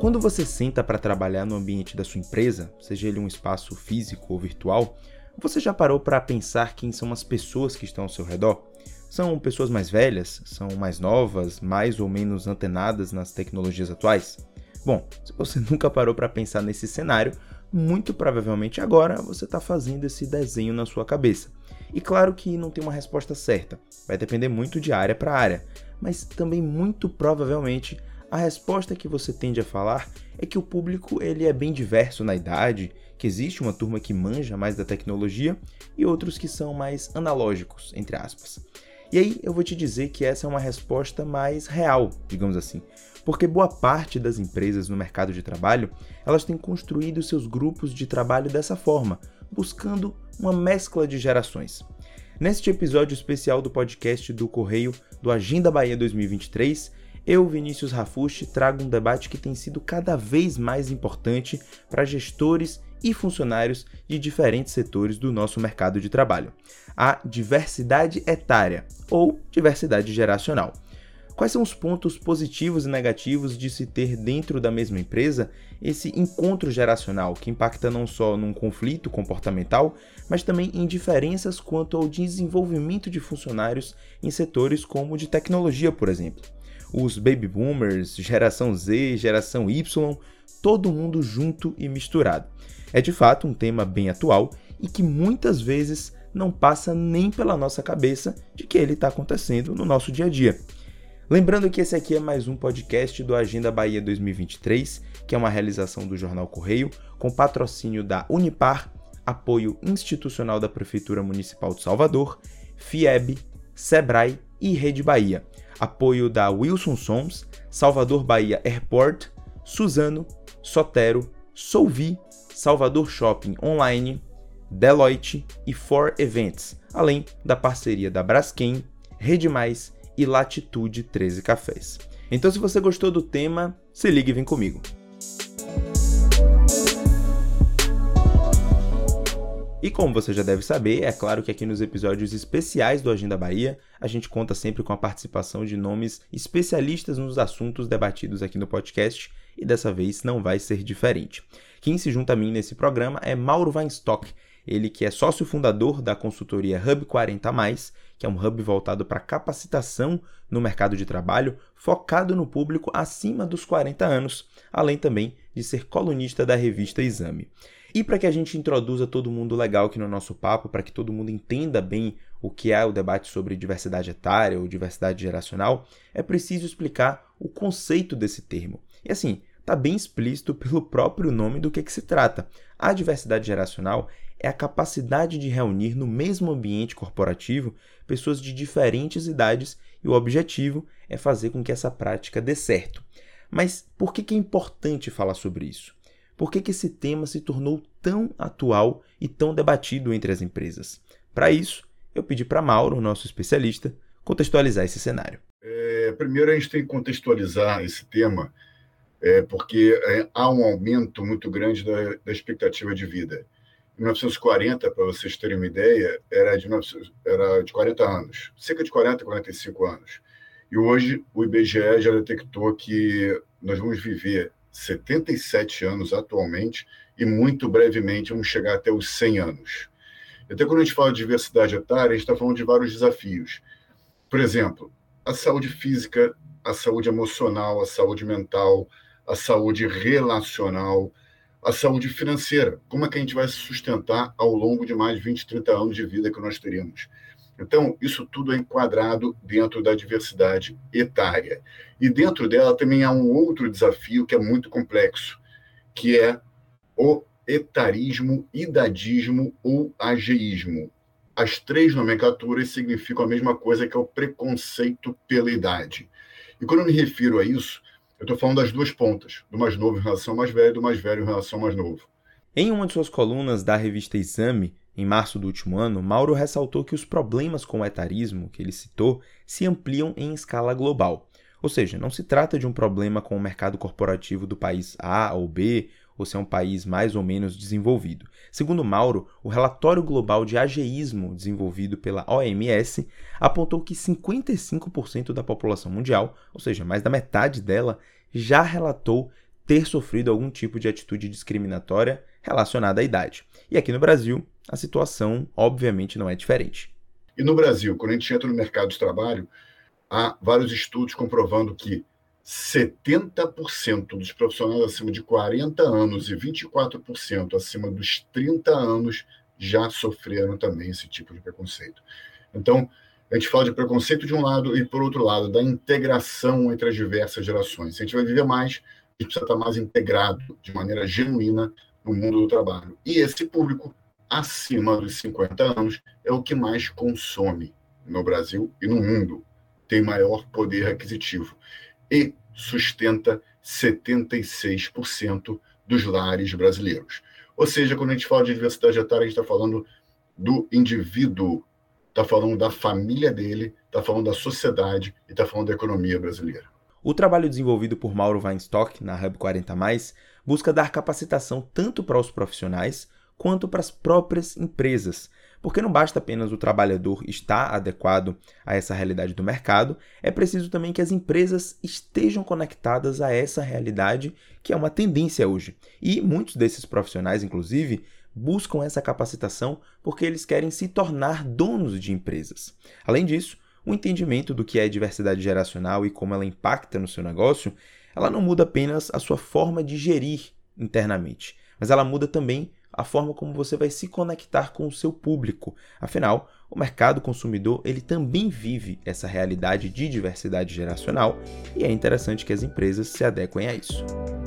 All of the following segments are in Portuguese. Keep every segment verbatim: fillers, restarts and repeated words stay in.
Quando você senta para trabalhar no ambiente da sua empresa, seja ele um espaço físico ou virtual, você já parou para pensar quem são as pessoas que estão ao seu redor? São pessoas mais velhas? São mais novas? Mais ou menos antenadas nas tecnologias atuais? Bom, se você nunca parou para pensar nesse cenário, muito provavelmente agora você está fazendo esse desenho na sua cabeça. E claro que não tem uma resposta certa, vai depender muito de área para área, mas também muito provavelmente a resposta que você tende a falar é que o público ele é bem diverso na idade, que existe uma turma que manja mais da tecnologia e outros que são mais analógicos, entre aspas. E aí eu vou te dizer que essa é uma resposta mais real, digamos assim, porque boa parte das empresas no mercado de trabalho, elas têm construído seus grupos de trabalho dessa forma, buscando uma mescla de gerações. Neste episódio especial do podcast do Correio do Agenda Bahia dois mil e vinte e três, eu, Vinícius Rafucci, trago um debate que tem sido cada vez mais importante para gestores e funcionários de diferentes setores do nosso mercado de trabalho. A diversidade etária, ou diversidade geracional. Quais são os pontos positivos e negativos de se ter dentro da mesma empresa esse encontro geracional que impacta não só num conflito comportamental, mas também em diferenças quanto ao desenvolvimento de funcionários em setores como o de tecnologia, por exemplo? Os baby boomers, geração Z, geração Y, todo mundo junto e misturado. É de fato um tema bem atual e que muitas vezes não passa nem pela nossa cabeça de que ele está acontecendo no nosso dia a dia. Lembrando que esse aqui é mais um podcast do Agenda Bahia dois mil e vinte e três, que é uma realização do Jornal Correio, com patrocínio da Unipar, apoio institucional da Prefeitura Municipal de Salvador, FIEB, Sebrae e Rede Bahia. Apoio da Wilson Sons, Salvador Bahia Airport, Suzano, Sotero, Solvi, Salvador Shopping Online, Deloitte e For Events, além da parceria da Braskem, Rede Mais e Latitude treze Cafés. Então, se você gostou do tema, se liga e vem comigo. E como você já deve saber, é claro que aqui nos episódios especiais do Agenda Bahia, a gente conta sempre com a participação de nomes especialistas nos assuntos debatidos aqui no podcast, e dessa vez não vai ser diferente. Quem se junta a mim nesse programa é Mauro Weinstock, ele que é sócio fundador da consultoria Hub quarenta mais, que é um hub voltado para capacitação no mercado de trabalho, focado no público acima dos quarenta anos, além também de ser colunista da revista Exame. E para que a gente introduza todo mundo legal aqui no nosso papo, para que todo mundo entenda bem o que é o debate sobre diversidade etária ou diversidade geracional, é preciso explicar o conceito desse termo. E assim, está bem explícito pelo próprio nome do que, que se trata. A diversidade geracional é a capacidade de reunir no mesmo ambiente corporativo pessoas de diferentes idades e o objetivo é fazer com que essa prática dê certo. Mas por que, que é importante falar sobre isso? Por que, que esse tema se tornou tão atual e tão debatido entre as empresas? Para isso, eu pedi para Mauro, nosso especialista, contextualizar esse cenário. É, primeiro, a gente tem que contextualizar esse tema, é, porque é, há um aumento muito grande da, da expectativa de vida. Em mil novecentos e quarenta, para vocês terem uma ideia, era de, era de quarenta anos, cerca de quarenta, quarenta e cinco anos. E hoje o I B G E já detectou que nós vamos viver setenta e sete anos atualmente e muito brevemente vamos chegar até os cem anos. Até quando a gente fala de diversidade etária, a gente está falando de vários desafios. Por exemplo, a saúde física, a saúde emocional, a saúde mental, a saúde relacional, a saúde financeira. Como é que a gente vai se sustentar ao longo de mais de vinte, trinta anos de vida que nós teríamos? Então, isso tudo é enquadrado dentro da diversidade etária. E dentro dela também há um outro desafio que é muito complexo, que é o etarismo, idadismo ou ageísmo. As três nomenclaturas significam a mesma coisa, que é o preconceito pela idade. E quando eu me refiro a isso, eu estou falando das duas pontas, do mais novo em relação ao mais velho, do mais velho em relação ao mais novo. Em uma de suas colunas da revista Exame, em março do último ano, Mauro ressaltou que os problemas com o etarismo, que ele citou, se ampliam em escala global. Ou seja, não se trata de um problema com o mercado corporativo do país A ou B, ou se é um país mais ou menos desenvolvido. Segundo Mauro, o relatório global de ageísmo desenvolvido pela O M S apontou que cinquenta e cinco por cento da população mundial, ou seja, mais da metade dela, já relatou ter sofrido algum tipo de atitude discriminatória relacionada à idade. E aqui no Brasil, a situação obviamente não é diferente. E no Brasil, quando a gente entra no mercado de trabalho, há vários estudos comprovando que setenta por cento dos profissionais acima de quarenta anos e vinte e quatro por cento acima dos trinta anos já sofreram também esse tipo de preconceito. Então, a gente fala de preconceito de um lado e, por outro lado, da integração entre as diversas gerações. Se a gente vai viver mais, a gente precisa estar mais integrado, de maneira genuína, no mundo do trabalho. E esse público, acima dos cinquenta anos, é o que mais consome no Brasil e no mundo. Tem maior poder aquisitivo. E sustenta setenta e seis por cento dos lares brasileiros. Ou seja, quando a gente fala de diversidade etária, a gente está falando do indivíduo, está falando da família dele, está falando da sociedade e está falando da economia brasileira. O trabalho desenvolvido por Mauro Weinstock na Hub quarenta mais, busca dar capacitação tanto para os profissionais quanto para as próprias empresas, porque não basta apenas o trabalhador estar adequado a essa realidade do mercado, é preciso também que as empresas estejam conectadas a essa realidade, que é uma tendência hoje. E muitos desses profissionais, inclusive, buscam essa capacitação porque eles querem se tornar donos de empresas. Além disso, o entendimento do que é diversidade geracional e como ela impacta no seu negócio, ela não muda apenas a sua forma de gerir internamente, mas ela muda também a forma como você vai se conectar com o seu público. Afinal, o mercado consumidor ele também vive essa realidade de diversidade geracional e é interessante que as empresas se adequem a isso.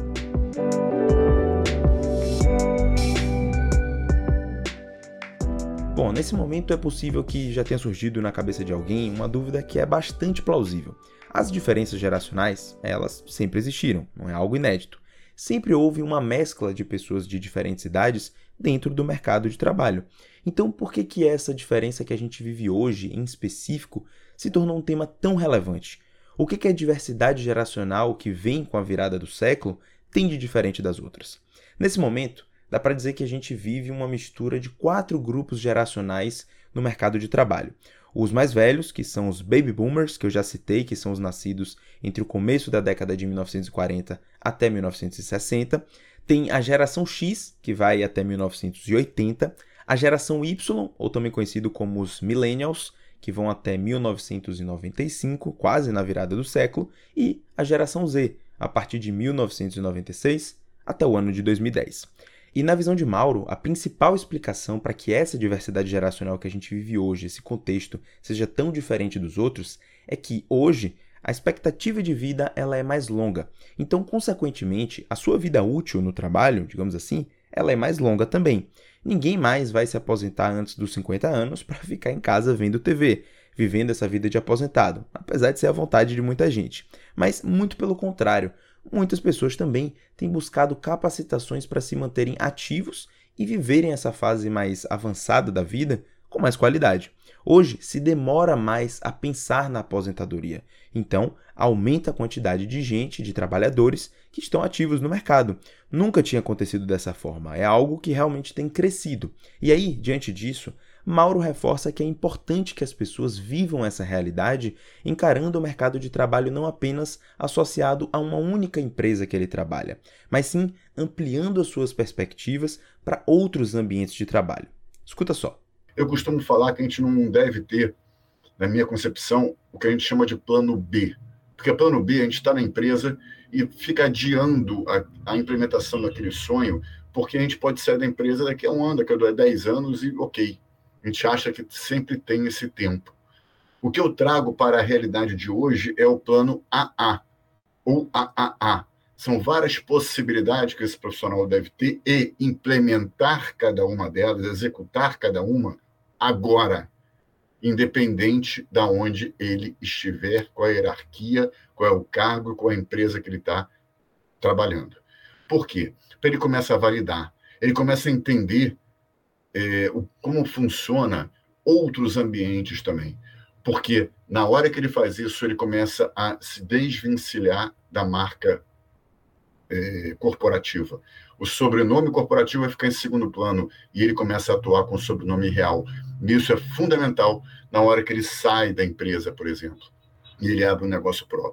Bom, nesse momento é possível que já tenha surgido na cabeça de alguém uma dúvida que é bastante plausível. As diferenças geracionais, elas sempre existiram, não é algo inédito. Sempre houve uma mescla de pessoas de diferentes idades dentro do mercado de trabalho. Então, por que que essa diferença que a gente vive hoje, em específico, se tornou um tema tão relevante? O que que a diversidade geracional que vem com a virada do século tem de diferente das outras? Nesse momento, dá para dizer que a gente vive uma mistura de quatro grupos geracionais no mercado de trabalho. Os mais velhos, que são os Baby Boomers, que eu já citei, que são os nascidos entre o começo da década de mil novecentos e quarenta até mil novecentos e sessenta. Tem a geração X, que vai até mil novecentos e oitenta. A geração Y, ou também conhecido como os Millennials, que vão até mil novecentos e noventa e cinco, quase na virada do século. E a geração Z, a partir de mil novecentos e noventa e seis até o ano de dois mil e dez. E na visão de Mauro, a principal explicação para que essa diversidade geracional que a gente vive hoje, esse contexto, seja tão diferente dos outros, é que hoje a expectativa de vida ela é mais longa. Então, consequentemente, a sua vida útil no trabalho, digamos assim, ela é mais longa também. Ninguém mais vai se aposentar antes dos cinquenta anos para ficar em casa vendo T V, vivendo essa vida de aposentado, apesar de ser a vontade de muita gente. Mas, muito pelo contrário, muitas pessoas também têm buscado capacitações para se manterem ativos e viverem essa fase mais avançada da vida com mais qualidade. Hoje, se demora mais a pensar na aposentadoria, então aumenta a quantidade de gente, de trabalhadores que estão ativos no mercado. Nunca tinha acontecido dessa forma, é algo que realmente tem crescido. E aí, diante disso, Mauro reforça que é importante que as pessoas vivam essa realidade encarando o mercado de trabalho não apenas associado a uma única empresa que ele trabalha, mas sim ampliando as suas perspectivas para outros ambientes de trabalho. Escuta só. Eu costumo falar que a gente não deve ter, na minha concepção, o que a gente chama de plano B. Porque plano B, a gente está na empresa e fica adiando a, a implementação daquele sonho, porque a gente pode sair da empresa daqui a um ano, daqui a dez anos e ok. A gente acha que sempre tem esse tempo. O que eu trago para a realidade de hoje é o plano A A, ou A A A. São várias possibilidades que esse profissional deve ter e implementar cada uma delas, executar cada uma agora, independente de onde ele estiver, qual a hierarquia, qual é o cargo, qual é a empresa que ele está trabalhando. Por quê? Porque ele começa a validar, ele começa a entender É, o, como funciona outros ambientes também. Porque na hora que ele faz isso, ele começa a se desvencilhar da marca é, corporativa. O sobrenome corporativo vai ficar em segundo plano e ele começa a atuar com o sobrenome real. E isso é fundamental na hora que ele sai da empresa, por exemplo, e ele abre um negócio próprio.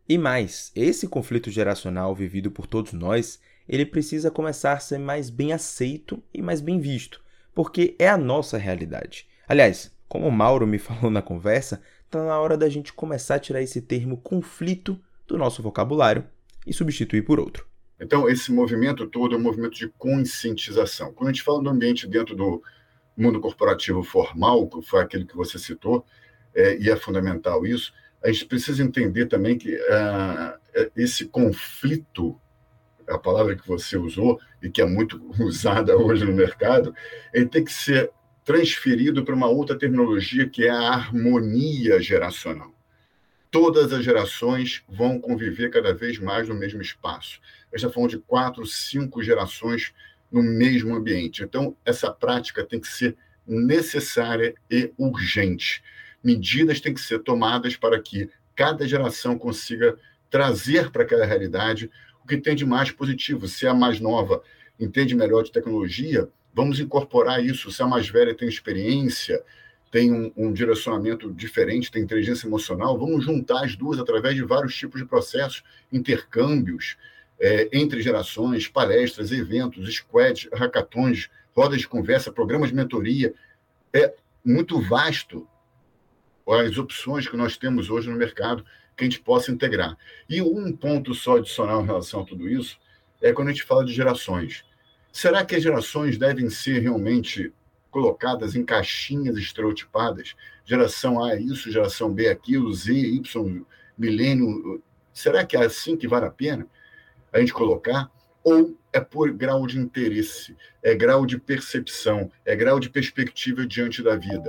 E mais, esse conflito geracional vivido por todos nós, ele precisa começar a ser mais bem aceito e mais bem visto, porque é a nossa realidade. Aliás, como o Mauro me falou na conversa, está na hora da gente começar a tirar esse termo conflito do nosso vocabulário e substituir por outro. Então, esse movimento todo é um movimento de conscientização. Quando a gente fala do ambiente dentro do mundo corporativo formal, que foi aquele que você citou, é, e é fundamental isso, a gente precisa entender também que uh, esse conflito, a palavra que você usou, e que é muito usada hoje no mercado, ele tem que ser transferido para uma outra terminologia, que é a harmonia geracional. Todas as gerações vão conviver cada vez mais no mesmo espaço. A gente está falando de quatro, cinco gerações no mesmo ambiente. Então, essa prática tem que ser necessária e urgente. Medidas têm que ser tomadas para que cada geração consiga trazer para aquela realidade o que tem de mais positivo. Se a mais nova entende melhor de tecnologia, vamos incorporar isso. Se a mais velha tem experiência, tem um, um direcionamento diferente, tem inteligência emocional, vamos juntar as duas através de vários tipos de processos, intercâmbios é, entre gerações, palestras, eventos, squads, hackathons, rodas de conversa, programas de mentoria. É muito vasto as opções que nós temos hoje no mercado que a gente possa integrar. E um ponto só adicional em relação a tudo isso é quando a gente fala de gerações. Será que as gerações devem ser realmente colocadas em caixinhas estereotipadas? Geração A é isso, geração B é aquilo, Z, Y, milênio. Será que é assim que vale a pena a gente colocar? Ou é por grau de interesse, é grau de percepção, é grau de perspectiva diante da vida?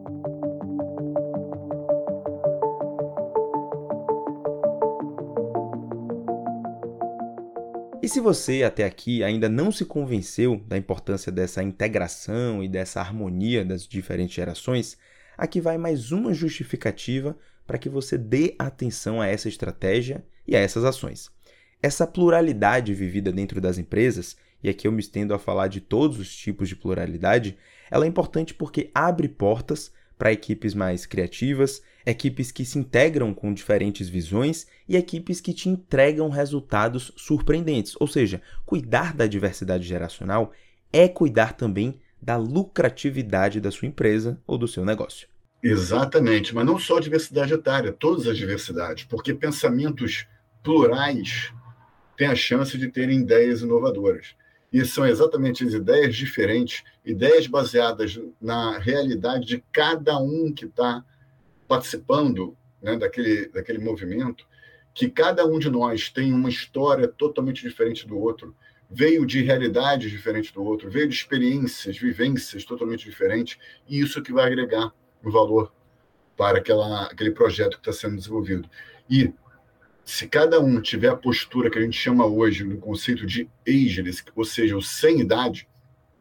E se você até aqui ainda não se convenceu da importância dessa integração e dessa harmonia das diferentes gerações, aqui vai mais uma justificativa para que você dê atenção a essa estratégia e a essas ações. Essa pluralidade vivida dentro das empresas, e aqui eu me estendo a falar de todos os tipos de pluralidade, ela é importante porque abre portas para equipes mais criativas, equipes que se integram com diferentes visões e equipes que te entregam resultados surpreendentes. Ou seja, cuidar da diversidade geracional é cuidar também da lucratividade da sua empresa ou do seu negócio. Exatamente, mas não só a diversidade etária, todas as diversidades, porque pensamentos plurais têm a chance de terem ideias inovadoras. E são exatamente as ideias diferentes, ideias baseadas na realidade de cada um que está participando, né, daquele, daquele movimento, que cada um de nós tem uma história totalmente diferente do outro, veio de realidades diferentes do outro, veio de experiências, vivências totalmente diferentes, e isso que vai agregar o valor para aquela, aquele projeto que está sendo desenvolvido. E se cada um tiver a postura que a gente chama hoje no conceito de ageless, ou seja, o sem idade,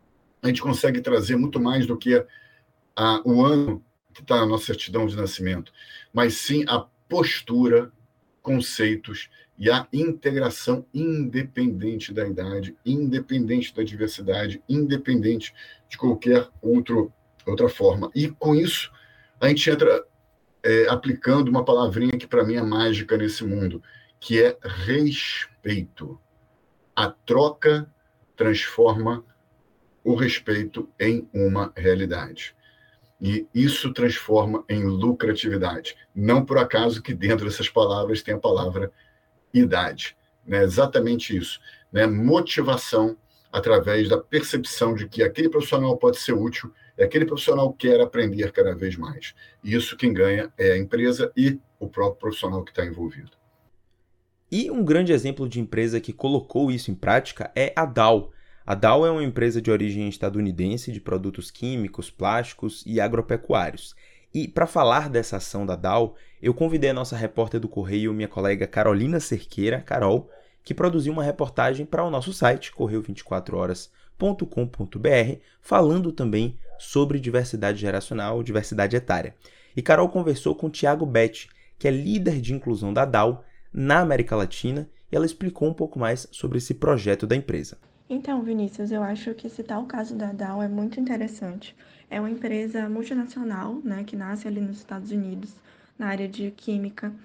a gente consegue trazer muito mais do que a, o ano que está na nossa certidão de nascimento, mas sim a postura, conceitos e a integração independente da idade, independente da diversidade, independente de qualquer outro, outra forma. E com isso, a gente entra É, aplicando uma palavrinha que para mim é mágica nesse mundo, que é respeito. A troca transforma o respeito em uma realidade. E isso transforma em lucratividade. Não por acaso que dentro dessas palavras tem a palavra idade. Né? Exatamente isso. Né? Motivação através da percepção de que aquele profissional pode ser útil, e aquele profissional quer aprender cada vez mais. E isso quem ganha é a empresa e o próprio profissional que está envolvido. E um grande exemplo de empresa que colocou isso em prática é a Dow. A Dow é uma empresa de origem estadunidense de produtos químicos, plásticos e agropecuários. E para falar dessa ação da Dow, eu convidei a nossa repórter do Correio, minha colega Carolina Cerqueira, Carol, que produziu uma reportagem para o nosso site, correio vinte e quatro horas ponto com ponto b r, falando também sobre diversidade geracional, diversidade etária. E Carol conversou com Thiago Betti, que é líder de inclusão da Dow na América Latina, e ela explicou um pouco mais sobre esse projeto da empresa. Então, Vinícius, eu acho que citar o caso da Dow é muito interessante. É uma empresa multinacional, né, que nasce ali nos Estados Unidos, na área de química,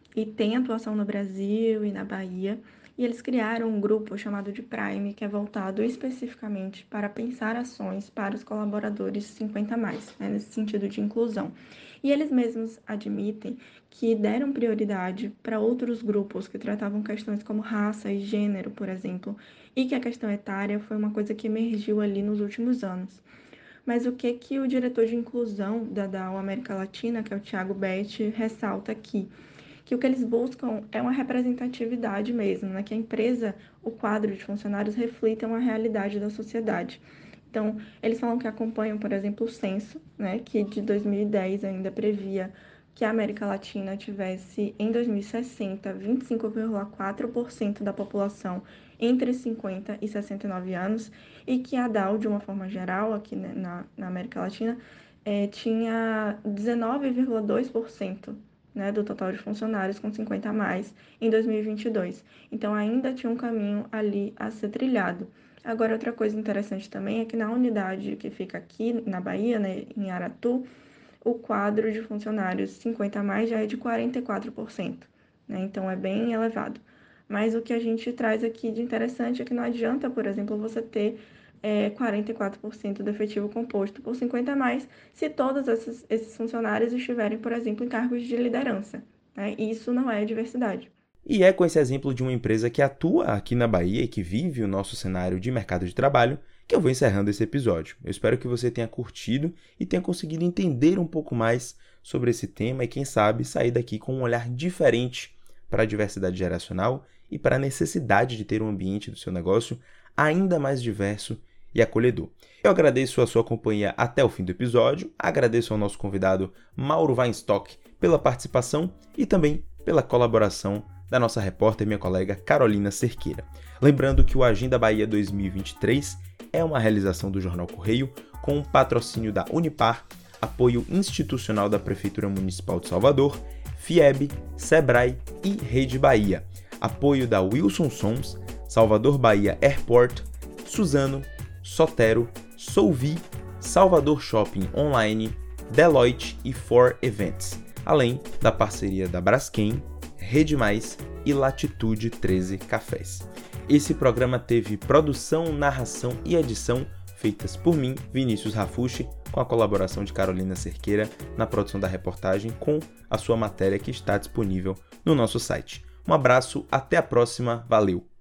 e tem atuação no Brasil e na Bahia. E eles criaram um grupo chamado de Prime, que é voltado especificamente para pensar ações para os colaboradores cinquenta mais, né, nesse sentido de inclusão. E eles mesmos admitem que deram prioridade para outros grupos que tratavam questões como raça e gênero, por exemplo, e que a questão etária foi uma coisa que emergiu ali nos últimos anos. Mas o que que o diretor de inclusão da D A O América Latina, que é o Thiago Betti, ressalta aqui? Que o que eles buscam é uma representatividade mesmo, né? Que a empresa, o quadro de funcionários reflita uma realidade da sociedade. Então, eles falam que acompanham, por exemplo, o censo, né? Que de dois mil e dez ainda previa que a América Latina tivesse, em dois mil e sessenta, vinte e cinco vírgula quatro por cento da população entre cinquenta e sessenta e nove anos, e que a D A O, de uma forma geral, aqui né, na, na América Latina, é, tinha dezenove vírgula dois por cento né, do total de funcionários com cinquenta a mais em dois mil e vinte e dois. Então, ainda tinha um caminho ali a ser trilhado. Agora, outra coisa interessante também é que na unidade que fica aqui na Bahia, né, em Aratu, o quadro de funcionários cinquenta a mais já é de quarenta e quatro por cento, né? Então, é bem elevado. Mas o que a gente traz aqui de interessante é que não adianta, por exemplo, você ter é, quarenta e quatro por cento do efetivo composto por cinquenta a mais, se todos esses, esses funcionários estiverem, por exemplo, em cargos de liderança, né? Isso não é diversidade. E é com esse exemplo de uma empresa que atua aqui na Bahia e que vive o nosso cenário de mercado de trabalho que eu vou encerrando esse episódio. Eu espero que você tenha curtido e tenha conseguido entender um pouco mais sobre esse tema e, quem sabe, sair daqui com um olhar diferente para a diversidade geracional e para a necessidade de ter um ambiente do seu negócio ainda mais diverso e acolhedor. Eu agradeço a sua companhia até o fim do episódio, agradeço ao nosso convidado Mauro Weinstock pela participação e também pela colaboração da nossa repórter e minha colega Carolina Cerqueira. Lembrando que o Agenda Bahia dois mil e vinte e três é uma realização do Jornal Correio com o patrocínio da Unipar, apoio institucional da Prefeitura Municipal de Salvador, FIEB, Sebrae e Rede Bahia, apoio da Wilson Sons, Salvador Bahia Airport, Suzano, Sotero, Solvi, Salvador Shopping Online, Deloitte e For Events, além da parceria da Braskem, Rede Mais e Latitude treze Cafés. Esse programa teve produção, narração e edição feitas por mim, Vinícius Rafucci, com a colaboração de Carolina Cerqueira na produção da reportagem com a sua matéria que está disponível no nosso site. Um abraço, até a próxima, valeu!